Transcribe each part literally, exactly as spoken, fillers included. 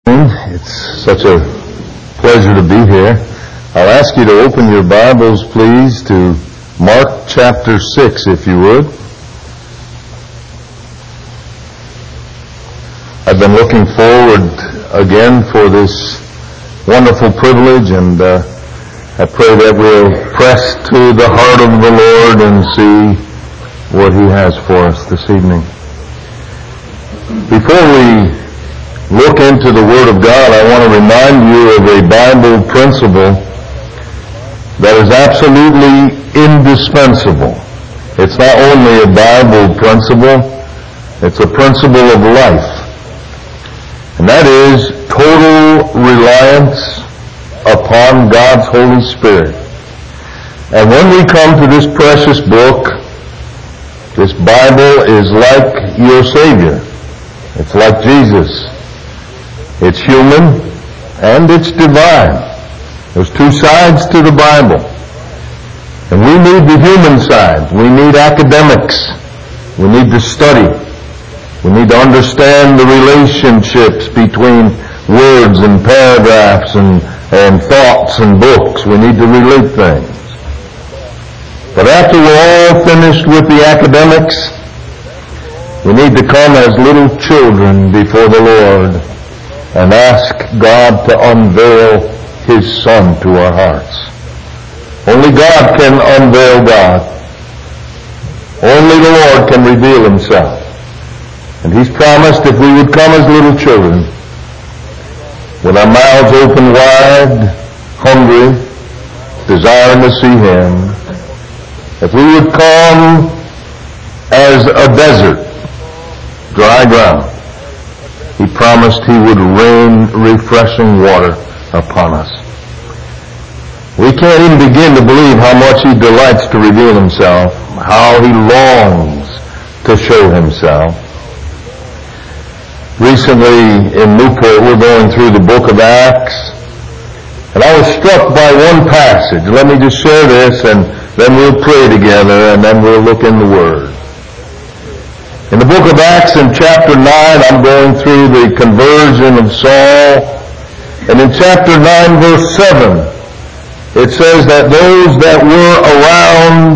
It's such a pleasure to be here. I'll ask you to open your Bibles, please, to Mark chapter six, if you would. I've been looking forward again for this wonderful privilege, and uh, I pray that we'll press to the heart of the Lord and see what He has for us this evening. Before we look into the Word of God, I want to remind you of a Bible principle that is absolutely indispensable. It's not only a Bible principle, it's a principle of life. And that is total reliance upon God's Holy Spirit. And when we come to this precious book, this Bible is like your Savior. It's like Jesus. It's human and it's divine. There's two sides to the Bible. And we need the human side. We need academics. We need to study. We need to understand the relationships between words and paragraphs and, and thoughts and books. We need to relate things. But after we're all finished with the academics, we need to come as little children before the Lord and ask God to unveil His Son to our hearts. Only God can unveil God. Only the Lord can reveal Himself. And He's promised if we would come as little children, with our mouths open wide, hungry, desiring to see Him, if we would come as a desert, dry ground, He promised He would rain refreshing water upon us. We can't even begin to believe how much He delights to reveal Himself, how He longs to show Himself. Recently in Newport, we're going through the book of Acts, and I was struck by one passage. Let me just share this, and then we'll pray together, and then we'll look in the Word. In the book of Acts in chapter nine, I'm going through the conversion of Saul. And in chapter nine verse seven, it says that those that were around,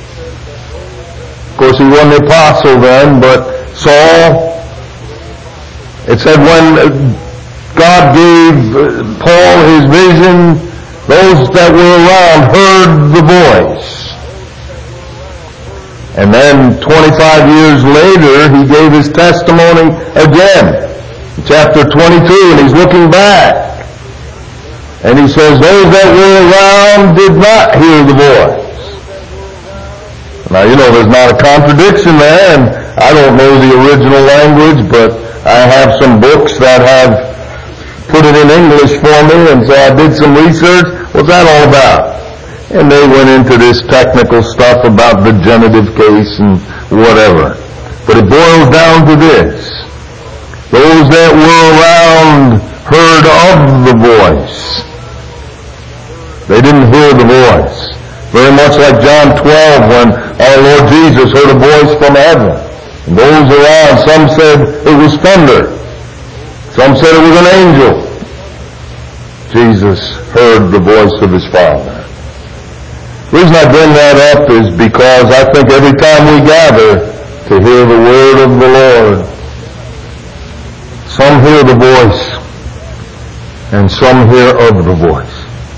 of course he wasn't an apostle then, but Saul, it said when God gave Paul his vision, those that were around heard the voice. And then twenty-five years later, he gave his testimony again. In chapter twenty-two, and he's looking back. And he says, those that were around did not hear the voice. Now, you know, there's not a contradiction there, and I don't know the original language, but I have some books that have put it in English for me, and so I did some research. What's that all about? And they went into this technical stuff about the genitive case and whatever. But it boils down to this. Those that were around heard of the voice. They didn't hear the voice. Very much like John twelve when our Lord Jesus heard a voice from heaven. And those around, some said it was thunder. Some said it was an angel. Jesus heard the voice of His Father. The reason I bring that up is because I think every time we gather to hear the word of the Lord, some hear the voice and some hear of the voice.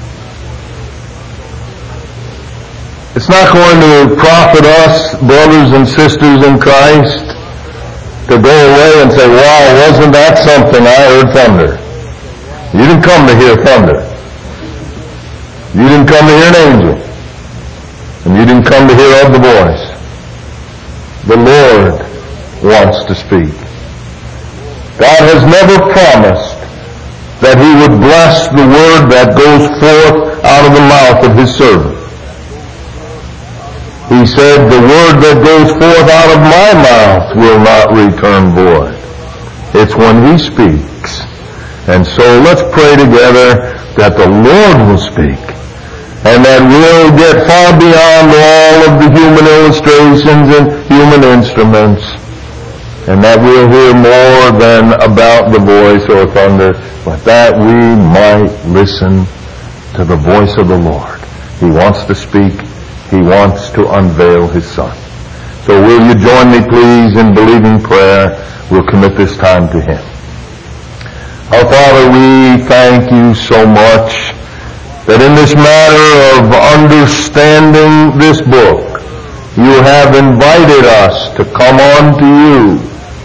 It's not going to profit us, brothers and sisters in Christ, to go away and say, wow, wasn't that something? I heard thunder. You didn't come to hear thunder. You didn't come to hear an angel. And you didn't come to hear of the voice. The Lord wants to speak. God has never promised that He would bless the word that goes forth out of the mouth of His servant. He said, the word that goes forth out of my mouth will not return void. It's when He speaks. And so let's pray together that the Lord will speak. And that we'll get far beyond all of the human illustrations and human instruments. and that we'll hear more than about the voice or thunder, but that we might listen to the voice of the Lord. He wants to speak. He wants to unveil His Son. So will you join me, please, in believing prayer? We'll commit this time to Him. Our Father, we thank You so much that in this matter of understanding this book, You have invited us to come on to You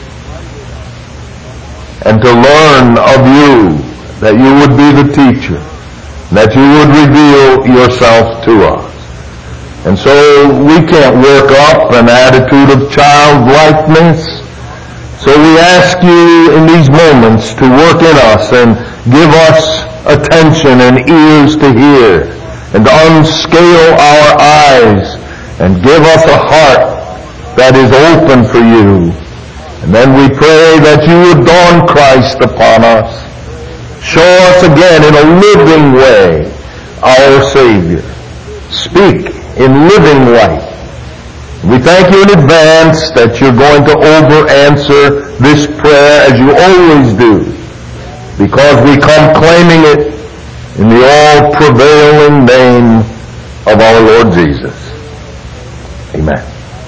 and to learn of You, that You would be the teacher, that You would reveal Yourself to us. And so we can't work up an attitude of childlikeness. So we ask You in these moments to work in us and give us attention and ears to hear, and to unscale our eyes and give us a heart that is open for You. And then we pray that You would dawn Christ upon us. Show us again in a living way our Savior. Speak in living light. We thank You in advance that You're going to over-answer this prayer as You always do, because we come claiming it in the all-prevailing name of our Lord Jesus. Amen.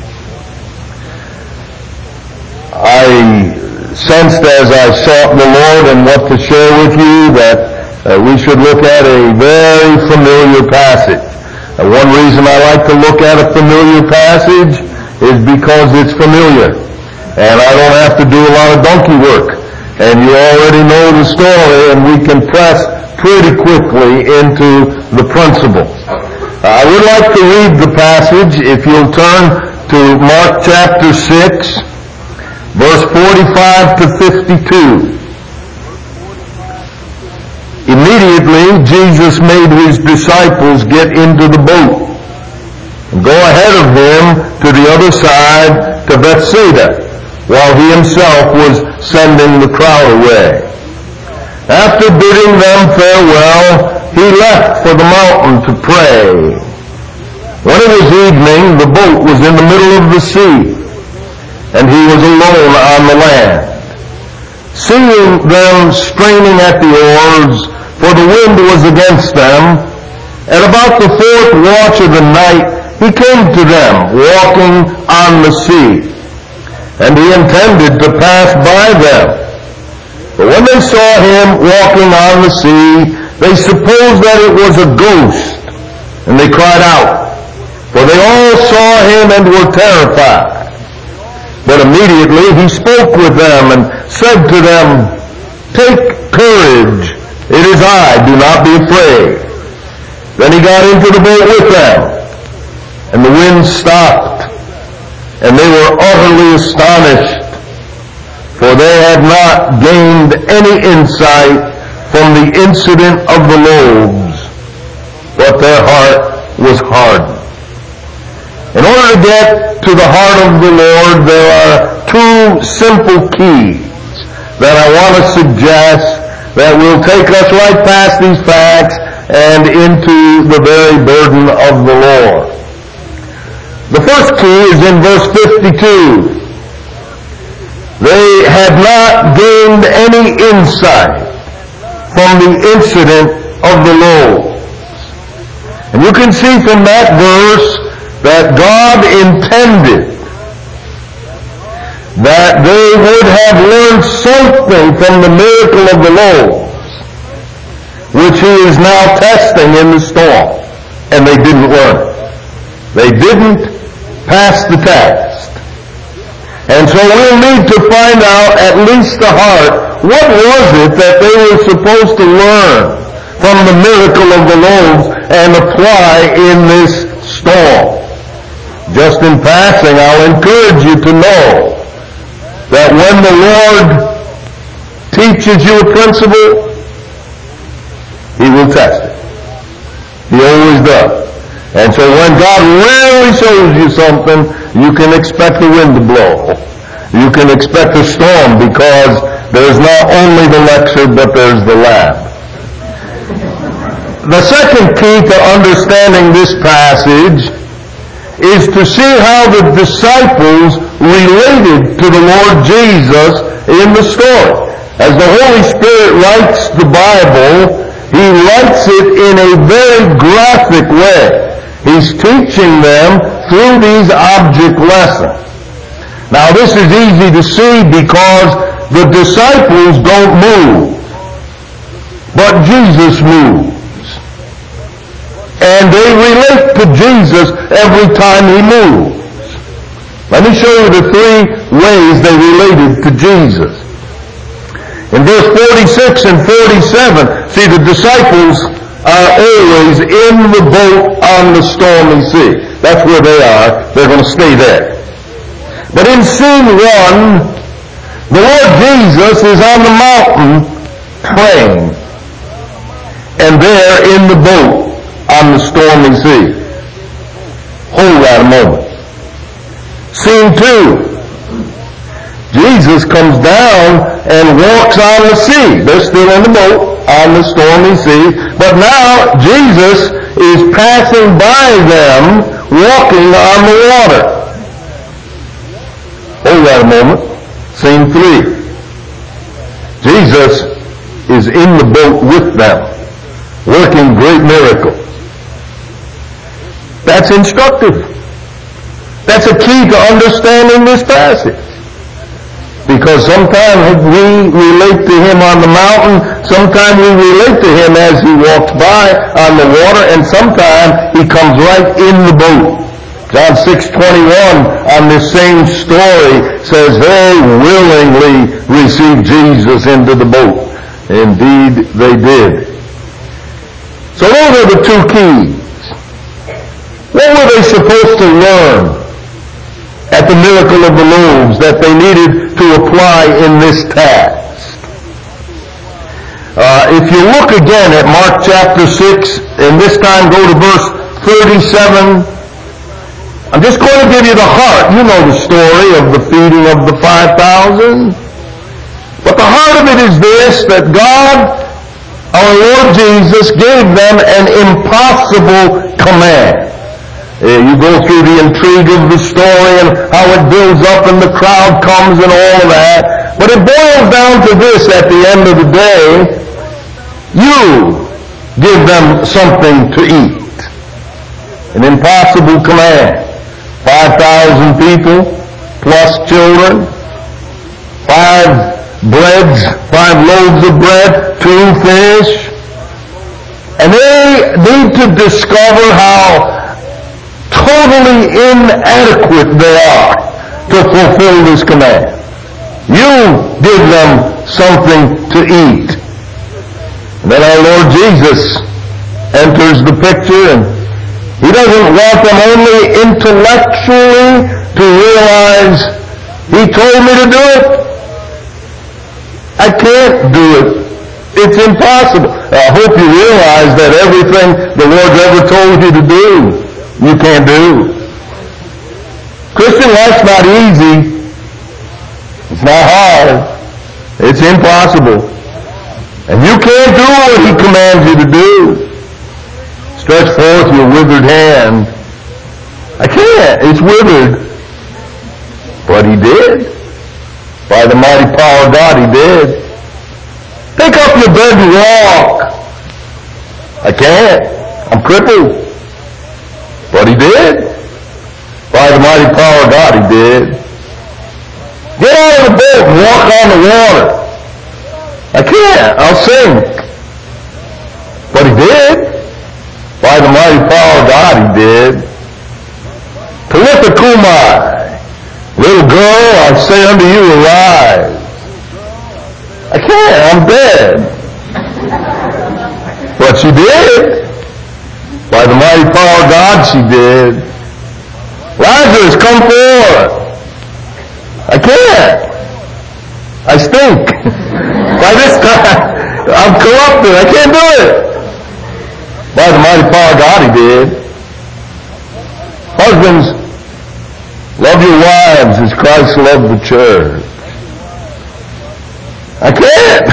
I sensed as I sought the Lord and what to share with you that uh, we should look at a very familiar passage. Uh, one reason I like to look at a familiar passage is because it's familiar, and I don't have to do a lot of donkey work, and you already know the story, and we can press pretty quickly into the principles. Uh, I would like to read the passage. If you'll turn to Mark chapter six, verse forty-five to fifty-two. Immediately, Jesus made His disciples get into the boat and go ahead of Him to the other side to Bethsaida, while He Himself was sending the crowd away. After bidding them farewell, He left for the mountain to pray. When it was evening, the boat was in the middle of the sea, and He was alone on the land. Seeing them straining at the oars, for the wind was against them, at about the fourth watch of the night, He came to them, walking on the sea, and He intended to pass by them. But when they saw Him walking on the sea, they supposed that it was a ghost, and they cried out, for they all saw Him and were terrified. But immediately He spoke with them and said to them, "Take courage, it is I, do not be afraid." Then He got into the boat with them, and the wind stopped, and they were utterly astonished, for they had not gained any insight from the incident of the loaves, but their heart was hardened. In order to get to the heart of the Lord, there are two simple keys that I want to suggest that will take us right past these facts and into the very burden of the Lord. The first key is in verse fifty-two. They had not gained any insight from the incident of the loaves. And you can see from that verse that God intended that they would have learned something from the miracle of the loaves, which He is now testing in the storm. And they didn't learn it. They didn't pass the test. And so we'll need to find out, at least the heart, what was it that they were supposed to learn from the miracle of the loaves and apply in this storm. Just in passing, I'll encourage you to know that when the Lord teaches you a principle, He will test it. He always does. And so when God really shows you something, you can expect the wind to blow. You can expect a storm, because there's not only the lecture, but there's the lab. The second key to understanding this passage is to see how the disciples related to the Lord Jesus in the story. As the Holy Spirit writes the Bible, He writes it in a very graphic way. He's teaching them through these object lessons. Now this is easy to see because the disciples don't move, but Jesus moves. And they relate to Jesus every time He moves. Let me show you the three ways they related to Jesus. In verse forty-six and forty-seven, see, the disciples are always in the boat on the stormy sea. That's where they are. They're going to stay there. But in scene one, the Lord Jesus is on the mountain praying. And they're in the boat on the stormy sea. Hold that a moment. Scene two. Jesus comes down and walks on the sea. They're still in the boat on the stormy sea. But now Jesus is passing by them walking on the water. Hold that a moment. Scene three. Jesus is in the boat with them, working great miracles. That's instructive. That's a key to understanding this passage. Because sometimes we relate to Him on the mountain, sometimes we relate to Him as He walks by on the water, and sometimes He comes right in the boat. John six twenty-one on this same story says they willingly received Jesus into the boat. Indeed they did. So those are the two keys. What were they supposed to learn at the miracle of the loaves that they needed to apply in this task? Uh, if you look again at Mark chapter six, and this time go to verse thirty-seven, I'm just going to give you the heart. You know the story of the feeding of the five thousand. But the heart of it is this, that God, our Lord Jesus, gave them an impossible command. Uh, you go through the intrigue of the story and how it builds up and the crowd comes and all of that. But it boils down to this at the end of the day. You give them something to eat. An impossible command. Five thousand people plus children. Five breads, five loaves of bread, two fish. And they need to discover how totally inadequate they are to fulfill this command. You give them something to eat. And then our Lord Jesus enters the picture, and He doesn't want them only intellectually to realize He told me to do it. I can't do it. It's impossible. I hope you realize that everything the Lord's ever told you to do, you can't do. Christian life's not easy. It's not hard. It's impossible. And you can't do what He commands you to do. Stretch forth your withered hand. I can't. It's withered. But He did. By the mighty power of God, He did. Pick up your bed and walk. I can't. I'm crippled. But He did. By the mighty power of God, He did. Get out of the boat and walk on the water. I can't. I'll sink. But He did. By the mighty power of God, He did. Talitha Kumai. Little girl, I say unto you, arise. I can't. I'm dead. But she did. By the mighty power of God, she did. Lazarus, come forth. I can't. I stink. By this time, I'm corrupted. I can't do it. By the mighty power of God, He did. Husbands, love your wives as Christ loved the church. I can't.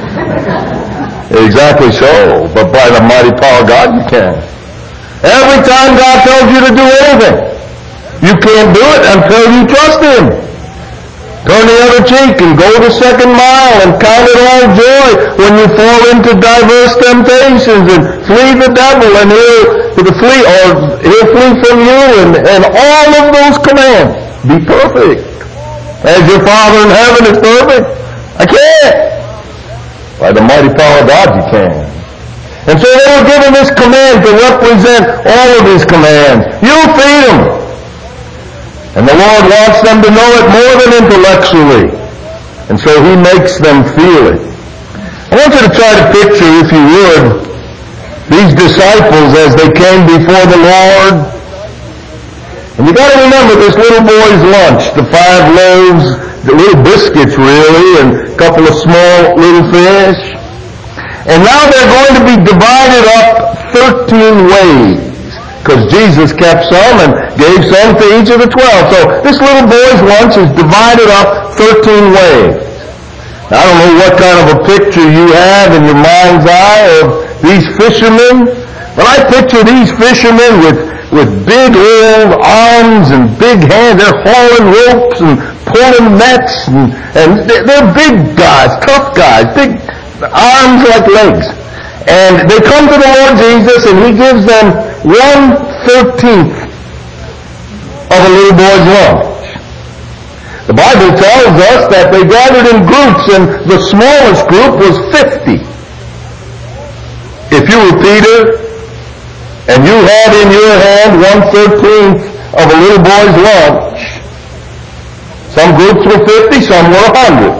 Exactly so. But by the mighty power of God, you can. Every time God tells you to do anything, You can't do it until you trust Him. Turn the other cheek and go the second mile and count it all joy when you fall into diverse temptations and flee the devil and he'll flee, or he'll flee from you, and, and all of those commands. Be perfect. As your Father in heaven is perfect. I can't. By the mighty power of God you can. And so they were given this command to represent all of His commands. You feed them. And the Lord wants them to know it more than intellectually. And so He makes them feel it. I want you to try to picture, if you would, these disciples as they came before the Lord. And you got to remember this little boy's lunch, the five loaves, the little biscuits really, and a couple of small little fish. And now they're going to be divided up thirteen ways. Because Jesus kept some and gave some to each of the twelve. So this little boy's lunch is divided up thirteen ways. Now, I don't know what kind of a picture you have in your mind's eye of these fishermen, but I picture these fishermen with, with big old arms and big hands. They're hauling ropes and pulling nets, and, and they're big guys, tough guys, big arms like legs. And they come to the Lord Jesus, and He gives them one thirteenth of a little boy's lunch. The Bible tells us that they gathered in groups, and the smallest group was fifty. If you were Peter, and you had in your hand one thirteenth of a little boy's lunch, some groups were fifty, some were a hundred.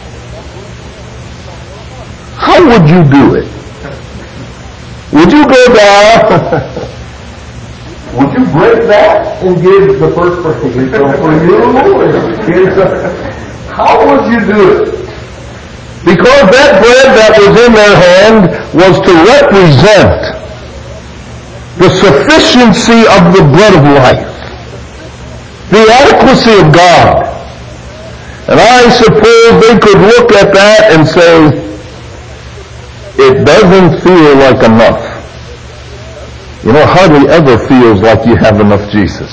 How would you do it? Would you go down? Would you break that and give the first person some for you? How would you do it? Because that bread that was in their hand was to represent the sufficiency of the bread of life, the adequacy of God. And I suppose they could look at that and say, it doesn't feel like enough. You know, it hardly ever feels like you have enough Jesus.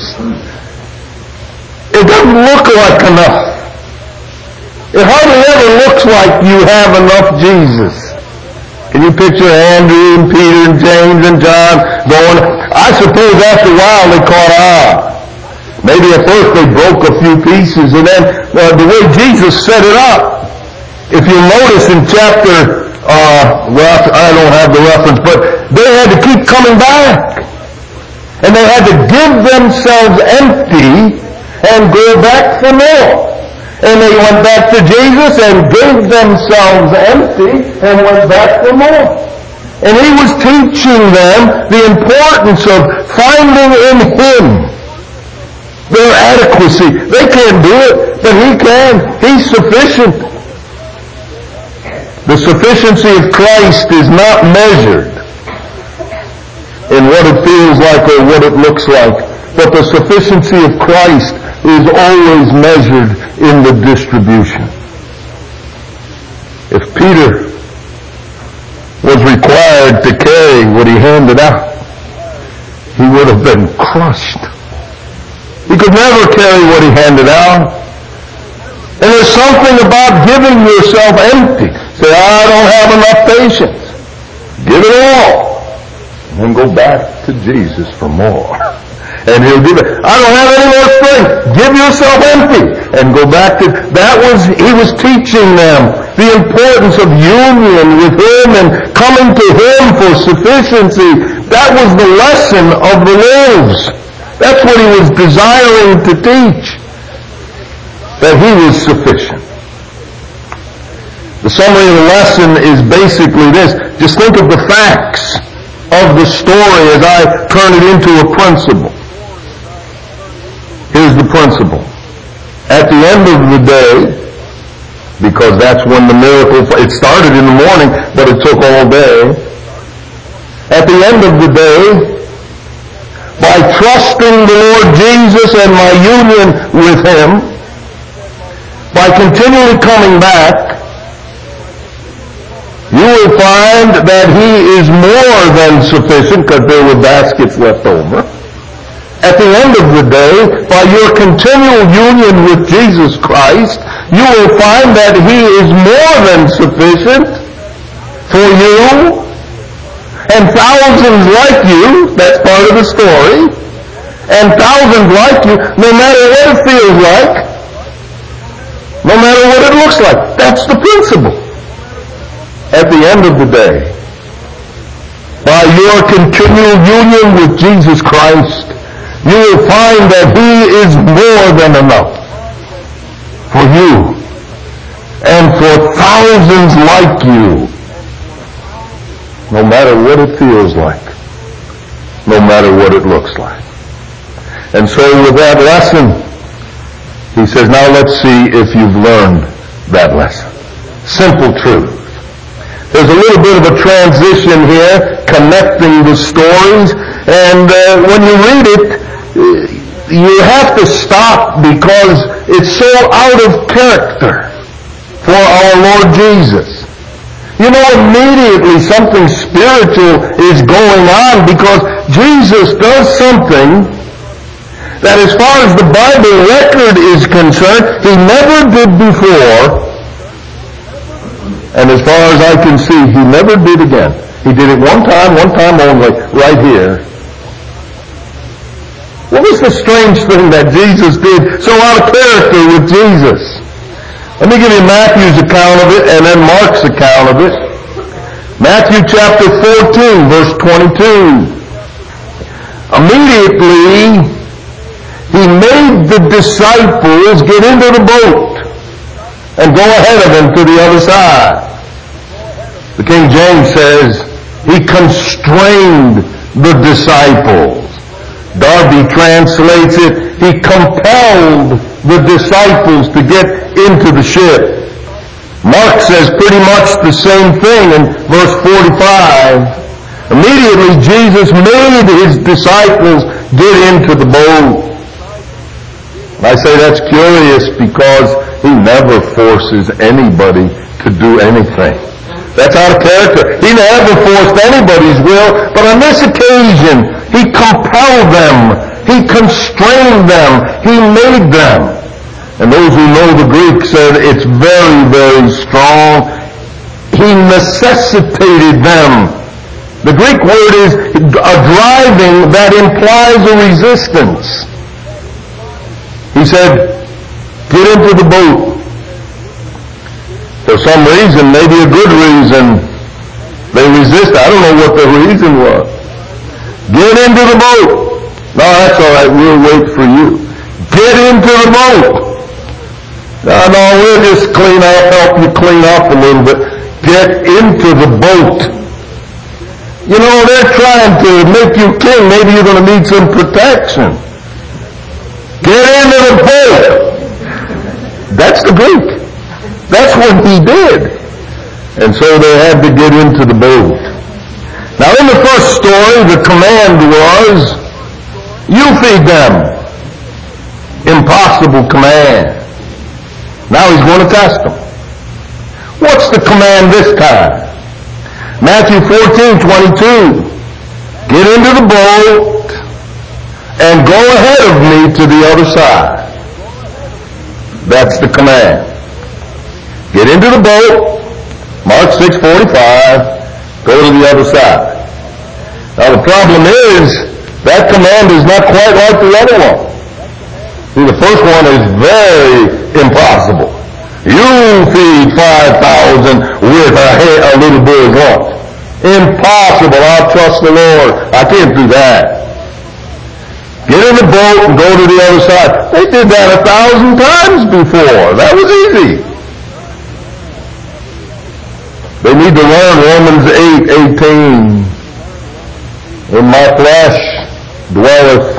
It doesn't look like enough. It hardly ever looks like you have enough Jesus. Can you picture Andrew and Peter and James and John going? I suppose after a while they caught on. Maybe at first they broke a few pieces, and then uh, the way Jesus set it up, if you notice in chapter Uh, well, I don't have the reference, but they had to keep coming back. And they had to give themselves empty and go back for more. And they went back to Jesus and gave themselves empty and went back for more. And He was teaching them the importance of finding in Him their adequacy. They can't do it, but He can. He's sufficient. The sufficiency of Christ is not measured in what it feels like or what it looks like, but the sufficiency of Christ is always measured in the distribution. If Peter was required to carry what he handed out, he would have been crushed. He could never carry what he handed out. And there's something about giving yourself empty. Say, I don't have enough patience. Give it all. And then go back to Jesus for more. And He'll give it. I don't have any more strength. Give yourself empty. And go back to, that was, He was teaching them the importance of union with Him and coming to Him for sufficiency. That was the lesson of the loaves. That's what He was desiring to teach. That He was sufficient. The summary of the lesson is basically this. Just think of the facts of the story as I turn it into a principle. Here's the principle. At the end of the day, because that's when the miracle, it started in the morning, but it took all day. At the end of the day, by trusting the Lord Jesus and my union with Him, by continually coming back, you will find that He is more than sufficient, because there were baskets left over. At the end of the day, by your continual union with Jesus Christ, you will find that He is more than sufficient for you and thousands like you. That's part of the story. And thousands like you, no matter what it feels like, no matter what it looks like. That's the principle. At the end of the day, by your continual union with Jesus Christ, you will find that He is more than enough for you and for thousands like you, no matter what it feels like, no matter what it looks like. And so with that lesson, he says, now let's see if you've learned that lesson. Simple truth. There's a little bit of a transition here, connecting the stories, and uh, when you read it, you have to stop because it's so out of character for our Lord Jesus. You know, immediately something spiritual is going on because Jesus does something that, as far as the Bible record is concerned, He never did before, and as far as I can see, He never did again. He did it one time, one time only, right here. What was the strange thing that Jesus did so out of character with Jesus? Let me give you Matthew's account of it and then Mark's account of it. Matthew chapter fourteen, verse twenty-two. Immediately, He made the disciples get into the boat and go ahead of Him to the other side. The King James says, He constrained the disciples. Darby translates it, He compelled the disciples to get into the ship. Mark says pretty much the same thing in verse forty-five. Immediately Jesus made His disciples get into the boat. I say that's curious because He never forces anybody to do anything. That's out of character. He never forced anybody's will, but on this occasion, He compelled them. He constrained them. He made them. And those who know the Greek said it's very, very strong. He necessitated them. The Greek word is a driving that implies a resistance. He said, get into the boat. For some reason, maybe a good reason, they resist. I don't know what the reason was. Get into the boat. No, that's all right. We'll wait for you. Get into the boat. No, no, we'll just clean up, help you clean up a little bit. Get into the boat. You know, they're trying to make you king. Maybe you're going to need some protection. Get into the boat. That's the Greek. That's what He did. And so they had to get into the boat. Now in the first story, the command was, you feed them. Impossible command. Now He's going to test them. What's the command this time? Matthew fourteen twenty-two. Get into the boat and go ahead of me to the other side. That's the command. Get into the boat, Mark six forty-five, go to the other side. Now the problem is, that command is not quite like the other one. See, the first one is very impossible. You feed five thousand with a, a little boy's lunch. Impossible, I'll trust the Lord. I can't do that. Get in the boat and go to the other side. They did that a thousand times before. That was easy. They need to learn Romans eight eighteen. In my flesh dwelleth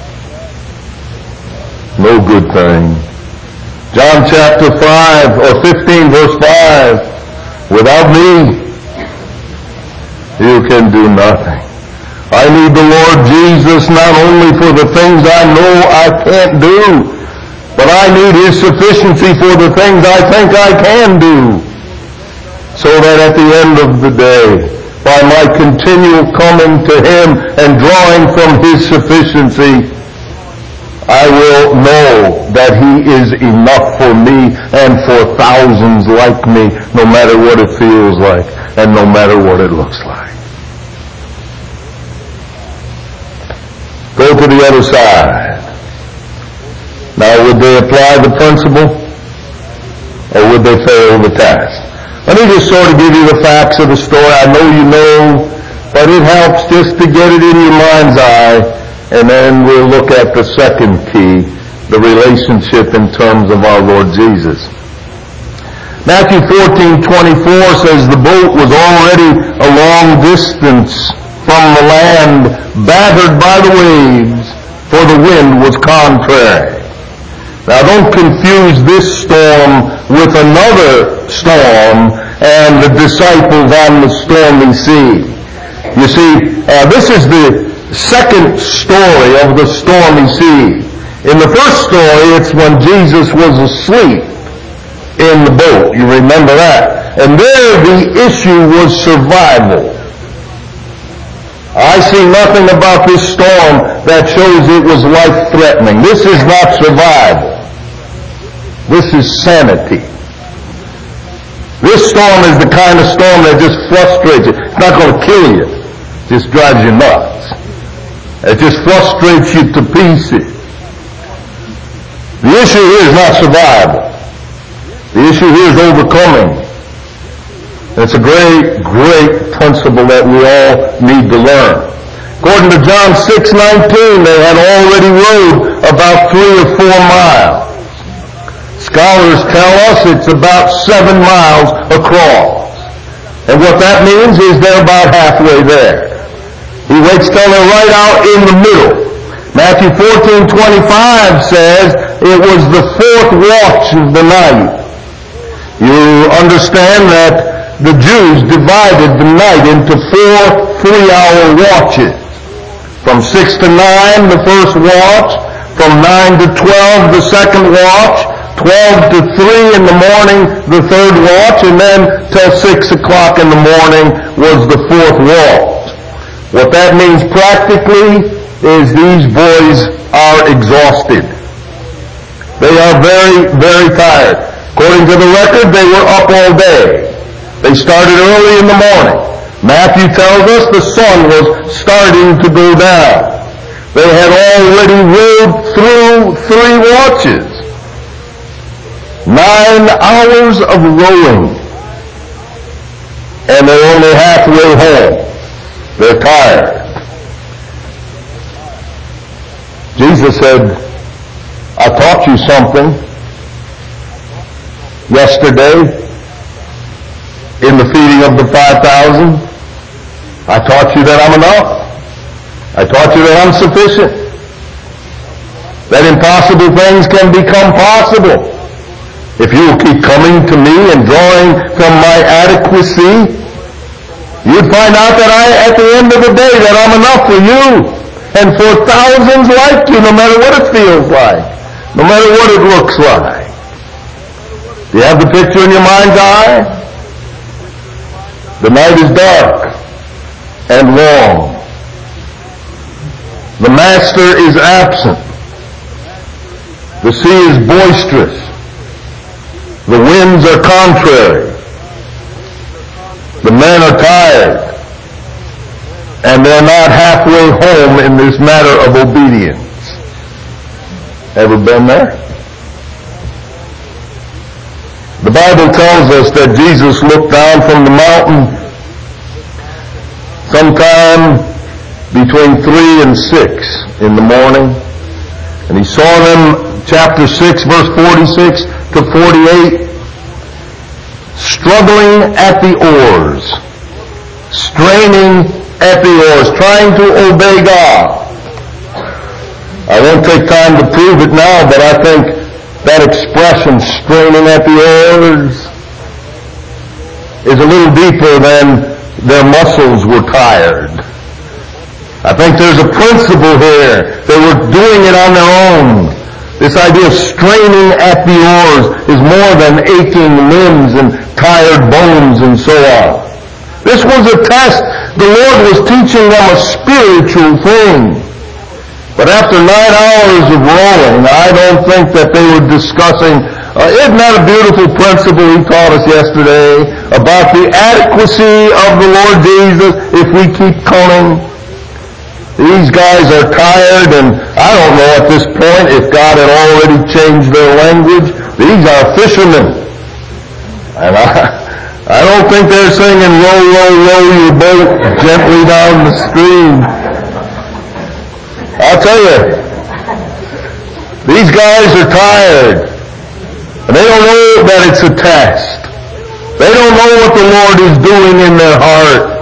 no good thing. John chapter five or fifteen verse five. Without me, you can do nothing. I need the Lord Jesus not only for the things I know I can't do, but I need His sufficiency for the things I think I can do. So that at the end of the day, by my continual coming to Him and drawing from His sufficiency, I will know that He is enough for me and for thousands like me, no matter what it feels like and no matter what it looks like. Go to the other side. Now, would they apply the principle or would they fail the task? Let me just sort of give you the facts of the story. I know you know, but it helps just to get it in your mind's eye. And then we'll look at the second key, the relationship in terms of our Lord Jesus. Matthew fourteen twenty-four says the boat was already a long distance from the land, battered by the waves, for the wind was contrary. Now don't confuse this storm with another storm and the disciples on the stormy sea. You see, uh, this is the second story of the stormy sea. In the first story, it's when Jesus was asleep in the boat. You remember that. And there the issue was survival. I see nothing about this storm that shows it was life-threatening. This is not survival. This is sanity. This storm is the kind of storm that just frustrates you. It's not going to kill you. It just drives you nuts. It just frustrates you to pieces. The issue here is not survival. The issue here is overcoming. And it's a great, great principle that we all need to learn. According to John six nineteen, they had already rowed about three or four miles. Scholars tell us it's about seven miles across. And what that means is they're about halfway there. He waits till they're right out in the middle. Matthew fourteen twenty-five says it was the fourth watch of the night. You understand that the Jews divided the night into four three-hour watches. From six to nine, the first watch. From nine to twelve, the second watch. twelve to three in the morning, the third watch. And then till six o'clock in the morning was the fourth watch. What that means practically is these boys are exhausted. They are very, very tired. According to the record, they were up all day. They started early in the morning. Matthew tells us the sun was starting to go down. They had already rowed through three watches. Nine hours of rowing. And they're only halfway home. They're tired. Jesus said, I taught you something yesterday in the feeding of the five thousand. I taught you that I'm enough. I taught you that I'm sufficient. That impossible things can become possible. If you will keep coming to me and drawing from my adequacy, you'd find out that I, at the end of the day, that I'm enough for you and for thousands like you, no matter what it feels like, no matter what it looks like. Do you have the picture in your mind's eye? The night is dark and long. The master is absent. The sea is boisterous. The winds are contrary. The men are tired, and they're not halfway home in this matter of obedience. Ever been there? The Bible tells us that Jesus looked down from the mountain sometime between three and six in the morning, and he saw them, chapter six, verse forty-six to forty-eight, struggling at the oars, straining at the oars, trying to obey God. I won't take time to prove it now, but I think that expression, straining at the oars, is a little deeper than their muscles were tired. I think there's a principle here. They were doing it on their own. This idea of straining at the oars is more than aching limbs and tired bones and so on. This was a test. The Lord was teaching them a spiritual thing. But after nine hours of rowing, I don't think that they were discussing, uh, isn't that a beautiful principle he taught us yesterday about the adequacy of the Lord Jesus if we keep coming? These guys are tired, and I don't know at this point if God had already changed their language. These are fishermen. And I, I don't think they're singing, row, row, row your boat gently down the stream. I'll tell you, these guys are tired. And they don't know that it's a test. They don't know what the Lord is doing in their heart.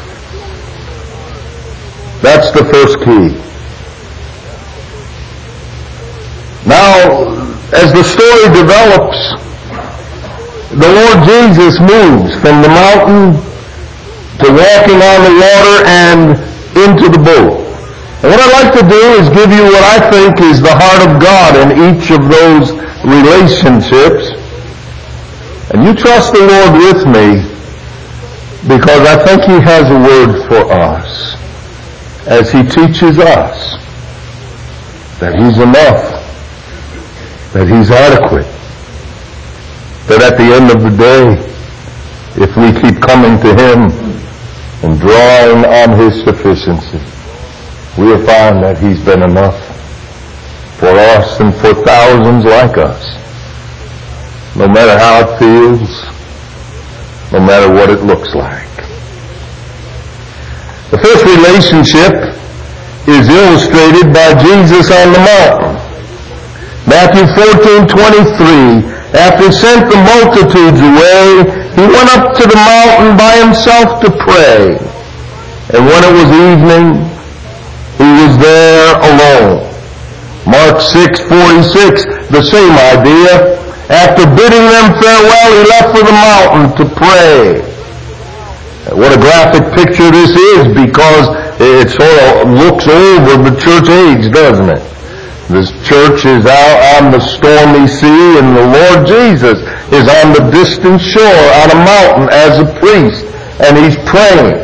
That's the first key. Now, as the story develops, the Lord Jesus moves from the mountain to walking on the water and into the boat. And what I'd like to do is give you what I think is the heart of God in each of those relationships. And you trust the Lord with me, because I think He has a word for us as He teaches us that He's enough, that He's adequate, that at the end of the day, if we keep coming to Him and drawing on His sufficiency, we'll find that He's been enough for us and for thousands like us. No matter how it feels, no matter what it looks like. The first relationship is illustrated by Jesus on the mountain. Matthew fourteen twenty-three. After He sent the multitudes away, He went up to the mountain by Himself to pray. And when it was evening, He was there alone. Mark six forty-six, the same idea. After bidding them farewell, He left for the mountain to pray. What a graphic picture this is, because it sort of looks over the church age, doesn't it? This church is out on the stormy sea, and the Lord Jesus is on the distant shore on a mountain as a priest, and He's praying.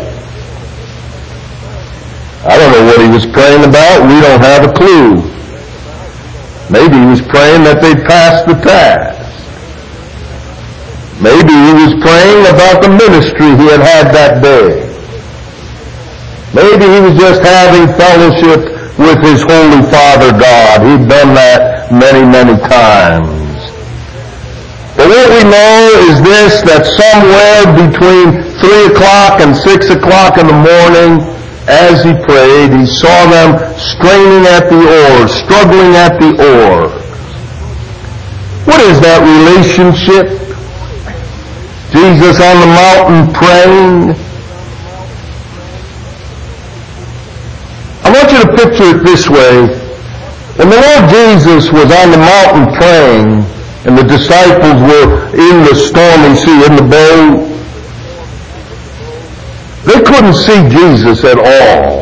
I don't know what He was praying about. We don't have a clue. Maybe He was praying that they'd pass the test. Maybe He was praying about the ministry He had had that day. Maybe He was just having fellowship with His Holy Father God. He'd done that many, many times. But what we know is this, that somewhere between three o'clock and six o'clock in the morning, as He prayed, He saw them straining at the oars, struggling at the oars. What is that relationship? Jesus on the mountain praying. I want you to picture it this way. When the Lord Jesus was on the mountain praying, and the disciples were in the stormy sea, in the boat, they couldn't see Jesus at all.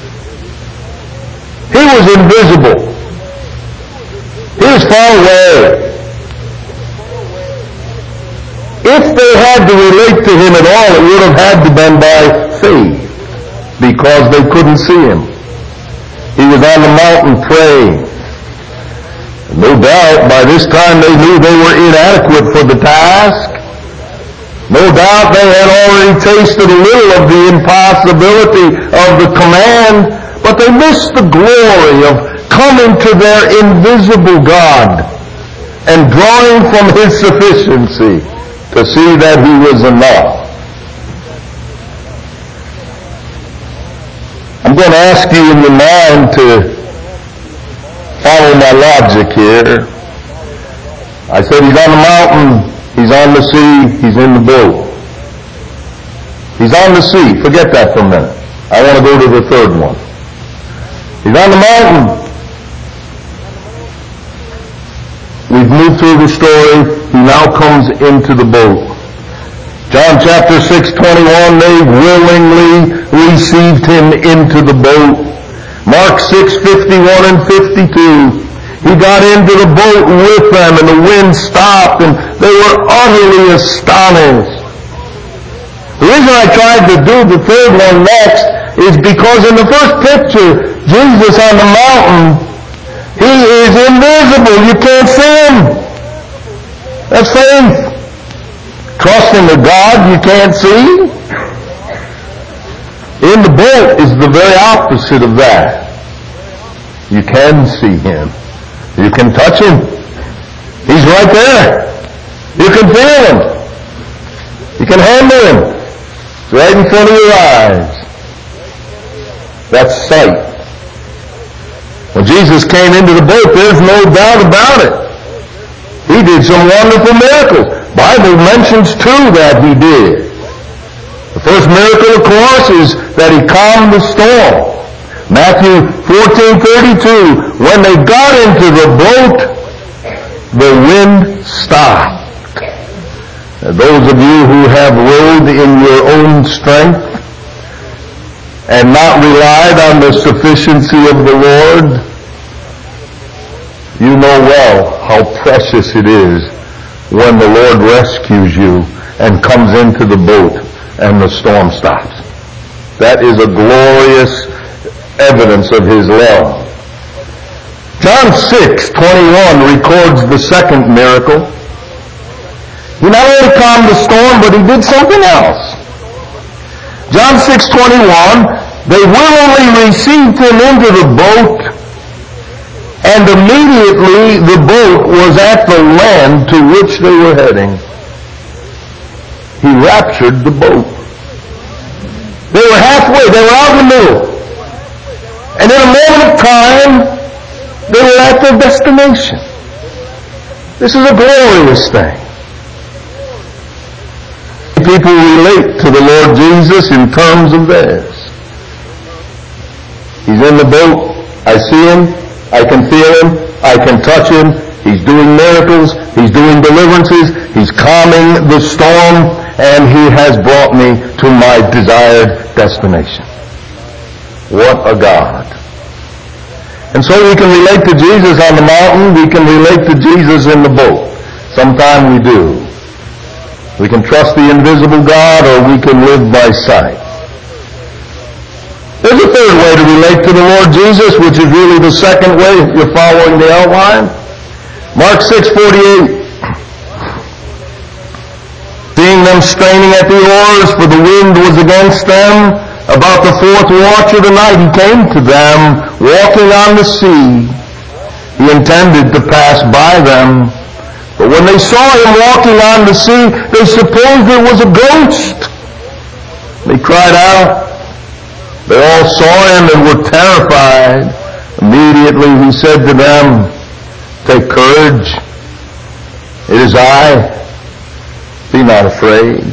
He was invisible. He was far away. If they had to relate to Him at all, it would have had to been by faith, because they couldn't see Him. He was on the mountain praying. No doubt by this time they knew they were inadequate for the task. No doubt they had already tasted a little of the impossibility of the command, but they missed the glory of coming to their invisible God and drawing from His sufficiency to see that He was enough. I'm going to ask you in your mind to follow my logic here. I said He's on the mountain, He's on the sea, He's in the boat. He's on the sea. Forget that for a minute. I want to go to the third one. He's on the mountain. We've moved through the story. He now comes into the boat. John chapter six twenty-one, they willingly received Him into the boat. Mark six fifty-one and fifty-two, He got into the boat with them, and the wind stopped, and they were utterly astonished. The reason I tried to do the third one next is because in the first picture, Jesus on the mountain, He is invisible. You can't see Him. That's faith. Trusting a God you can't see. In the boat is the very opposite of that. You can see Him. You can touch Him. He's right there. You can feel Him. You can handle Him. It's right in front of your eyes. That's sight. When Jesus came into the boat, there's no doubt about it. He did some wonderful miracles. The Bible mentions two that He did. The first miracle, of course, is that He calmed the storm. Matthew fourteen thirty-two, when they got into the boat, the wind stopped. Now, those of you who have rowed in your own strength and not relied on the sufficiency of the Lord, you know well how precious it is when the Lord rescues you and comes into the boat and the storm stops. That is a glorious evidence of His love. John six twenty-one records the second miracle. He not only calmed the storm, but He did something else. John six twenty-one, they willingly received Him into the boat, and immediately the boat was at the land to which they were heading. He raptured the boat. They were halfway, they were out in the middle. And in a moment of time, they were at their destination. This is a glorious thing. People relate to the Lord Jesus in terms of this. He's in the boat. I see Him. I can feel Him. I can touch Him. He's doing miracles. He's doing deliverances. He's calming the storm. And He has brought me to my desired destination. What a God. And so we can relate to Jesus on the mountain. We can relate to Jesus in the boat. Sometimes we do. We can trust the invisible God, or we can live by sight. There's a third way to relate to the Lord Jesus, which is really the second way if you're following the outline. Mark six forty-eight. Seeing them straining at the oars, for the wind was against them, about the fourth watch of the night He came to them, walking on the sea. He intended to pass by them. But when they saw Him walking on the sea, they supposed it was a ghost. They cried out. They all saw Him and were terrified. Immediately He said to them, "Take courage. It is I. Be not afraid."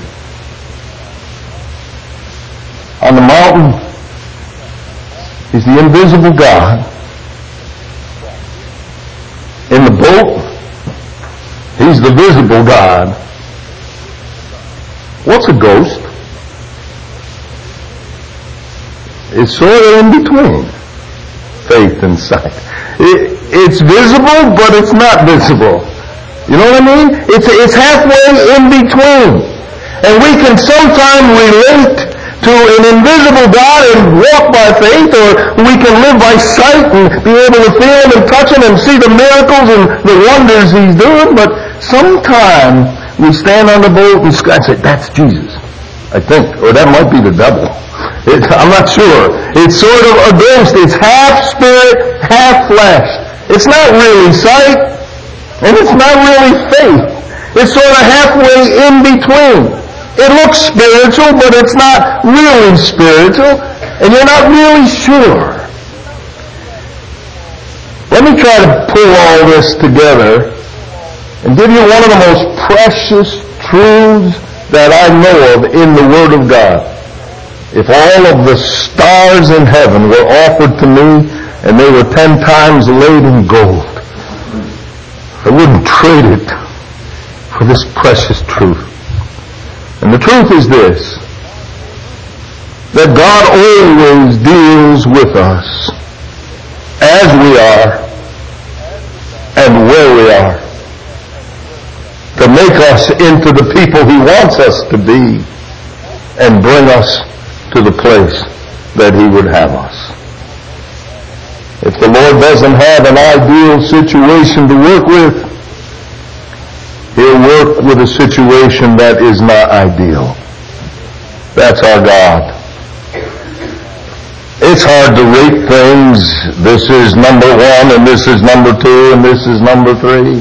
On the mountain, He's the invisible God. In the boat, He's the visible God. What's a ghost? It's sort of in between faith and sight. It, it's visible, but it's not visible. You know what I mean? It's, it's halfway in between. And we can sometimes relate to an invisible God and walk by faith, or we can live by sight and be able to feel Him and touch Him and see the miracles and the wonders He's doing. But sometimes we stand on the boat and say, "That's Jesus," I think. Or that might be the devil. It, I'm not sure. It's sort of a ghost. It's half spirit, half flesh. It's not really sight, and it's not really faith. It's sort of halfway in between. It looks spiritual, but it's not really spiritual, and you're not really sure. Let me try to pull all this together and give you one of the most precious truths that I know of in the Word of God. If all of the stars in heaven were offered to me and they were ten times laid in gold, I wouldn't trade it for this precious truth. And the truth is this, that God always deals with us as we are and where we are, to make us into the people He wants us to be and bring us to the place that He would have us. If the Lord doesn't have an ideal situation to work with, He'll work with a situation that is not ideal. That's our God. It's hard to rate things. This is number one, and this is number two, and this is number three.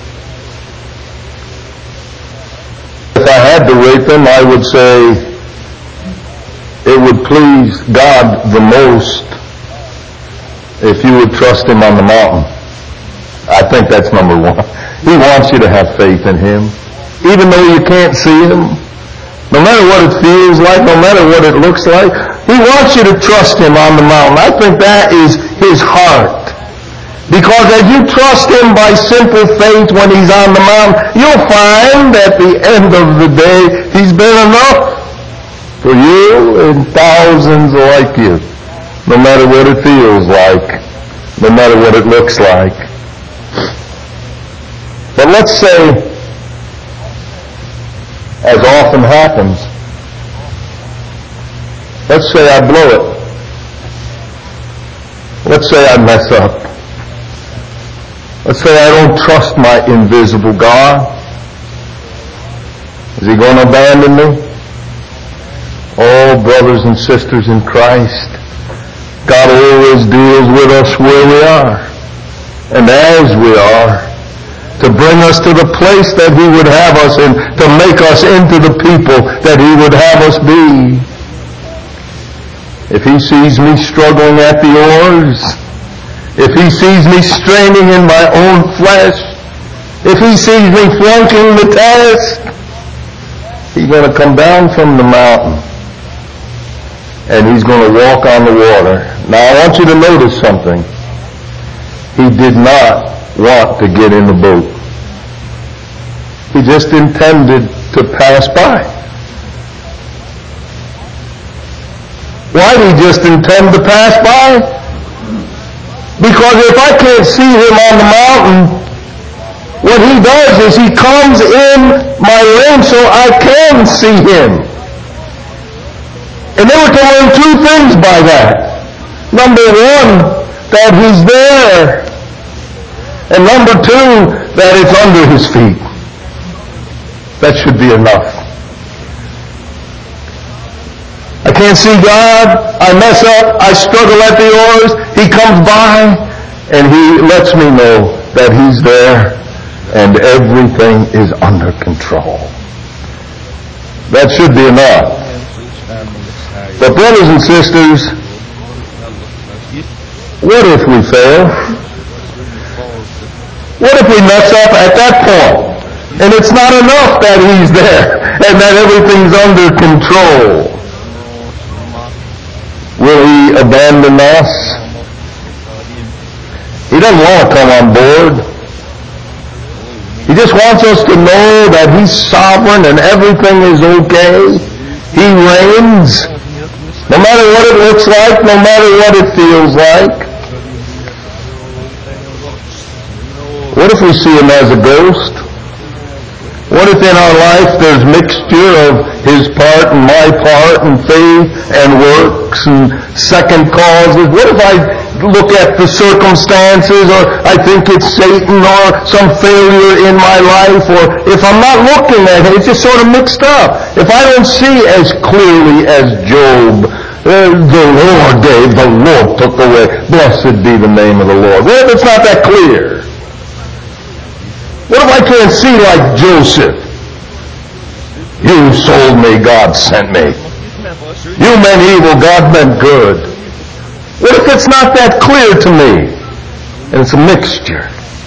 If I had to rate them, I would say it would please God the most if you would trust Him on the mountain. I think that's number one. He wants you to have faith in Him. Even though you can't see Him, no matter what it feels like, no matter what it looks like, He wants you to trust Him on the mountain. I think that is His heart. Because as you trust Him by simple faith when He's on the mountain, you'll find at the end of the day, He's been enough for you and thousands like you. No matter what it feels like, no matter what it looks like. But let's say, as often happens, let's say I blow it. Let's say I mess up. Let's say I don't trust my invisible God. Is He going to abandon me? Oh, brothers and sisters in Christ, God always deals with us where we are and as we are, to bring us to the place that He would have us in, to make us into the people that He would have us be. If He sees me struggling at the oars, if He sees me straining in my own flesh, if He sees me flunking the test, He's going to come down from the mountain and He's going to walk on the water. Now I want you to notice something. He did not want to get in the boat. He just intended to pass by. Why did He just intend to pass by? Because if I can't see Him on the mountain, what He does is He comes in my range so I can see Him. And they were to learn two things by that. Number one, that He's there. And number two, that it's under His feet. That should be enough. I can't see God. I mess up. I struggle at the oars. He comes by and He lets me know that He's there and everything is under control. That should be enough. But brothers and sisters, what if we fail? What if we mess up at that point? And it's not enough that He's there and that everything's under control. Will He abandon us? He doesn't want to come on board. He just wants us to know that He's sovereign and everything is okay. He reigns. No matter what it looks like, no matter what it feels like. What if we see Him as a ghost? What if in our life there's mixture of His part and my part and faith and works and second causes? What if I look at the circumstances, or I think it's Satan or some failure in my life, or if I'm not looking at it, it's just sort of mixed up. If I don't see as clearly as Job, uh, the Lord gave, the Lord took away, blessed be the name of the Lord. What if it's not that clear? What if I can't see like Joseph? You sold me, God sent me. You meant evil, God meant good. What if it's not that clear to me? And it's a mixture.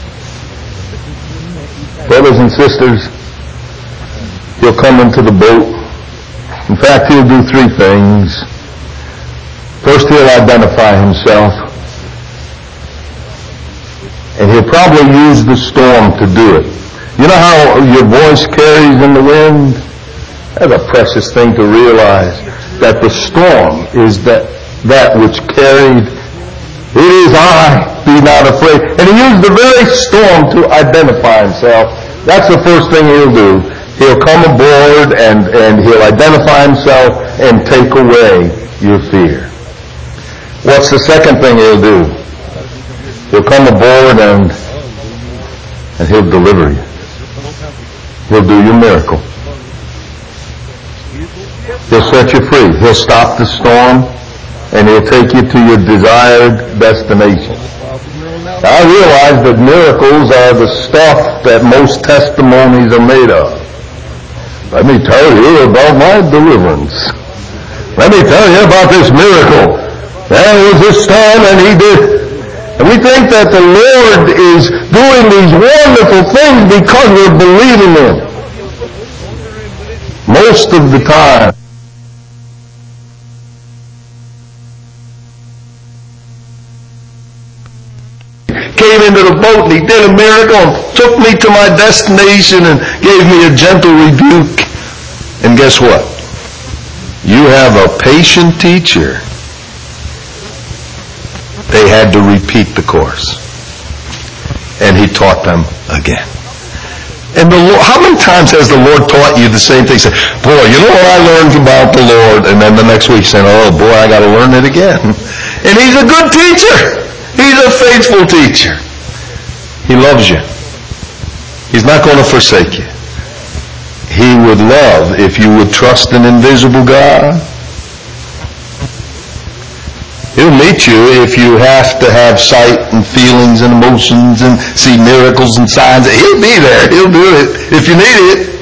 Brothers and sisters, He'll come into the boat. In fact, He'll do three things. First, He'll identify Himself. And He'll probably use the storm to do it. You know how your voice carries in the wind? That's a precious thing to realize, that the storm is that, that which carried. It is I, be not afraid. And He used the very storm to identify Himself. That's the first thing He'll do. He'll come aboard and, and He'll identify Himself and take away your fear. What's the second thing He'll do? He'll come aboard and, and He'll deliver you. He'll do your miracle. He'll set you free. He'll stop the storm and He'll take you to your desired destination. I realize that miracles are the stuff that most testimonies are made of. Let me tell you about my deliverance. Let me tell you about this miracle. There was this time and He did. And we think that the Lord is doing these wonderful things because we're believing Him. Most of the time, came into the boat and He did a miracle and took me to my destination and gave me a gentle rebuke. And guess what? You have a patient teacher. They had to repeat the course. And He taught them again. And the Lord, how many times has the Lord taught you the same thing? Say, boy, you know what I learned about the Lord? And then the next week saying, oh boy, I got to learn it again. And He's a good teacher. He's a faithful teacher. He loves you. He's not going to forsake you. He would love if you would trust an invisible God. He'll meet you if you have to have sight and feelings and emotions and see miracles and signs. He'll be there. He'll do it if you need it.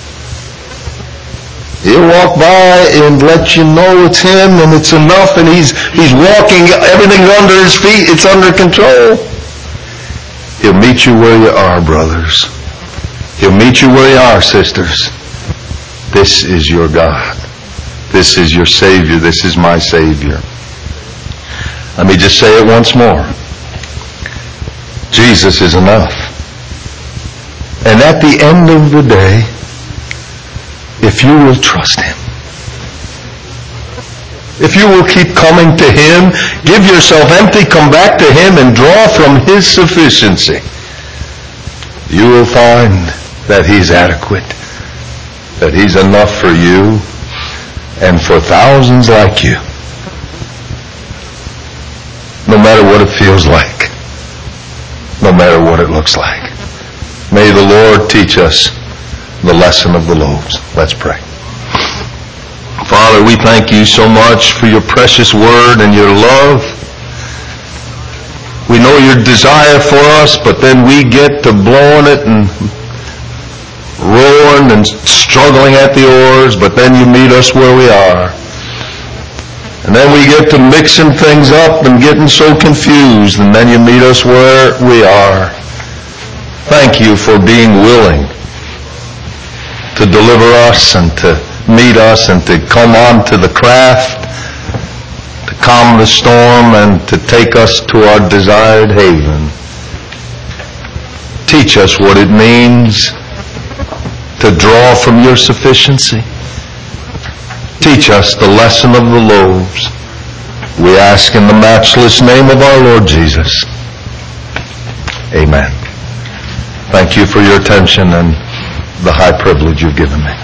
He'll walk by and let you know it's Him and it's enough, and He's He's walking, everything's under His feet, it's under control. He'll meet you where you are, brothers. He'll meet you where you are, sisters. This is your God. This is your Savior. This is my Savior. Let me just say it once more. Jesus is enough. And at the end of the day, if you will trust Him, if you will keep coming to Him, give yourself empty, come back to Him, and draw from His sufficiency, you will find that He's adequate, that He's enough for you and for thousands like you, no matter what it feels like, no matter what it looks like. May the Lord teach us the lesson of the loaves. Let's pray. Father, we thank You so much for Your precious word and Your love. We know Your desire for us, but then we get to blowing it and roaring and struggling at the oars, but then You meet us where we are. And then we get to mixing things up and getting so confused, and then You meet us where we are. Thank You for being willing to deliver us and to meet us and to come on to the craft, to calm the storm and to take us to our desired haven. Teach us what it means to draw from Your sufficiency. Teach us the lesson of the loaves. We ask in the matchless name of our Lord Jesus. Amen. Thank you for your attention and the high privilege You've given me.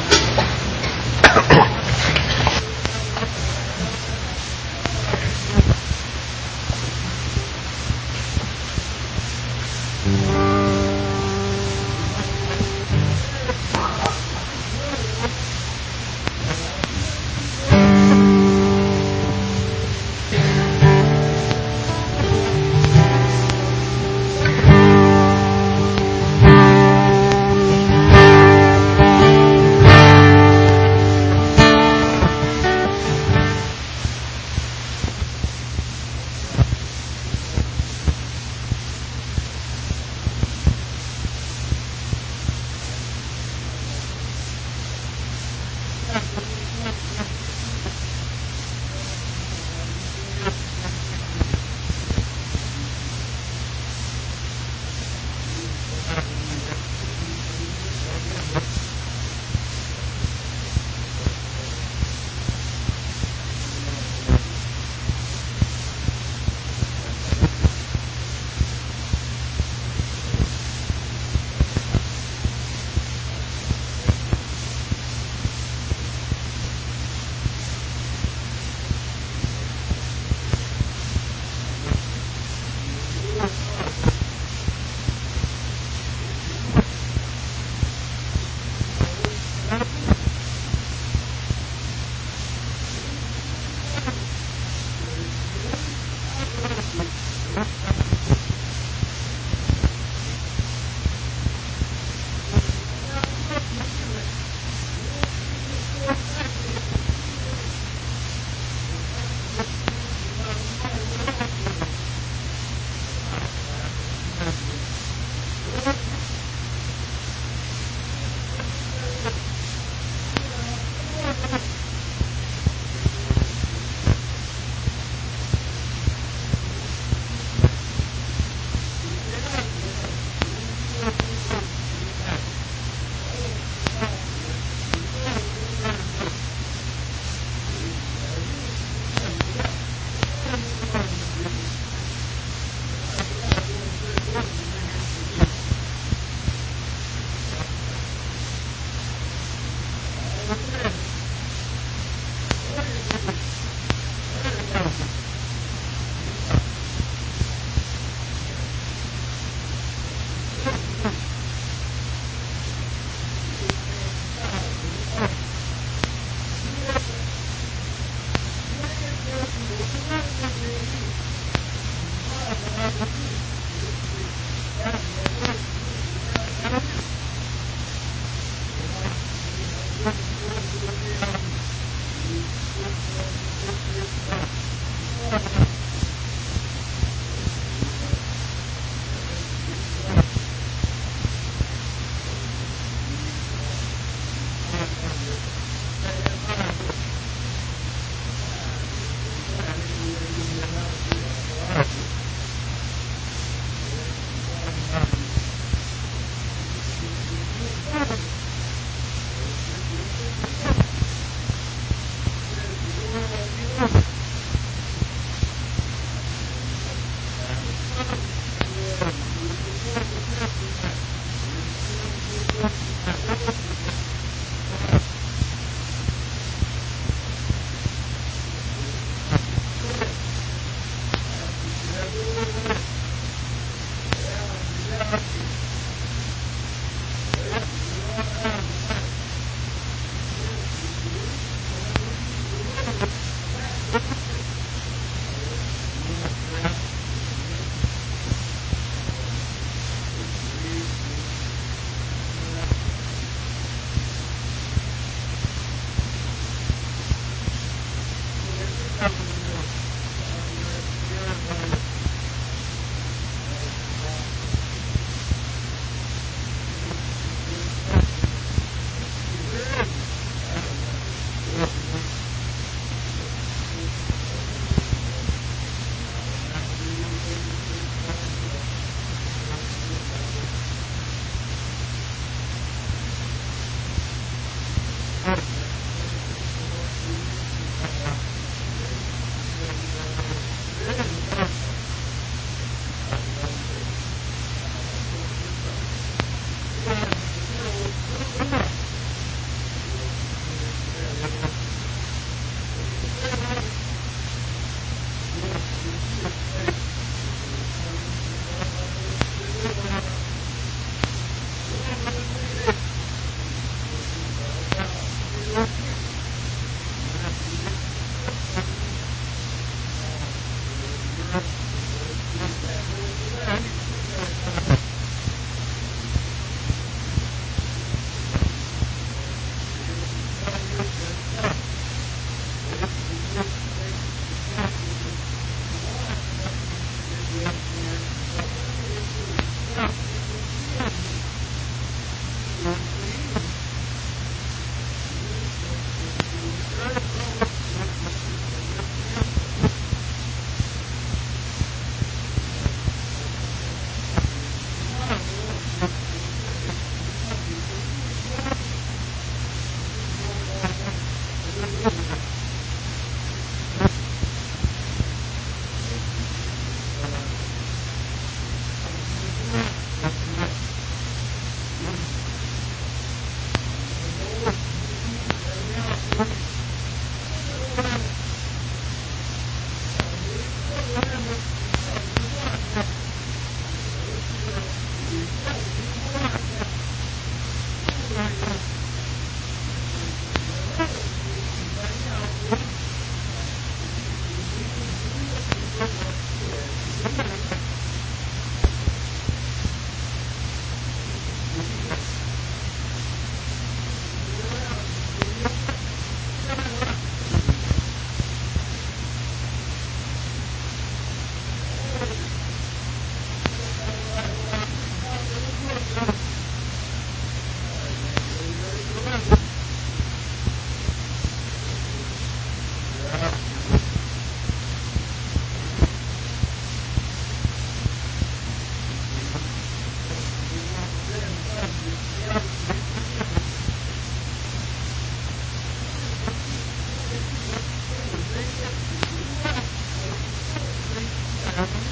Thank you.